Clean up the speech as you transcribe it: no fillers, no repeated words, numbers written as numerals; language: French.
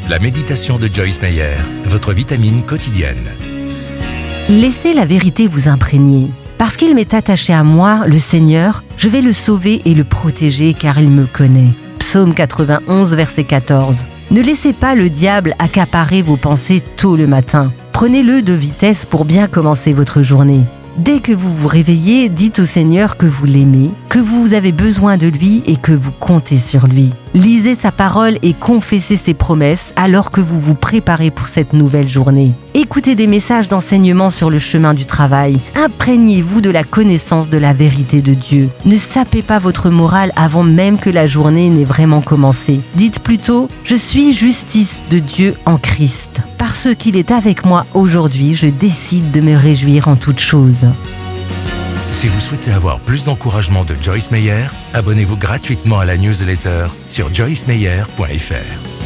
La méditation de Joyce Meyer, votre vitamine quotidienne. Laissez la vérité vous imprégner. Parce qu'il m'est attaché à moi, le Seigneur, je vais le sauver et le protéger car il me connaît. Psaume 91, verset 14. Ne laissez pas le diable accaparer vos pensées tôt le matin. Prenez-le de vitesse pour bien commencer votre journée. Dès que vous vous réveillez, dites au Seigneur que vous l'aimez, que vous avez besoin de lui et que vous comptez sur lui. Lisez sa parole et confessez ses promesses alors que vous vous préparez pour cette nouvelle journée. Écoutez des messages d'enseignement sur le chemin du travail. Imprégnez-vous de la connaissance de la vérité de Dieu. Ne sapez pas votre morale avant même que la journée n'ait vraiment commencé. Dites plutôt « Je suis justice de Dieu en Christ ». Parce qu'il est avec moi aujourd'hui, je décide de me réjouir en toutes choses. Si vous souhaitez avoir plus d'encouragement de Joyce Meyer, abonnez-vous gratuitement à la newsletter sur joycemeyer.fr.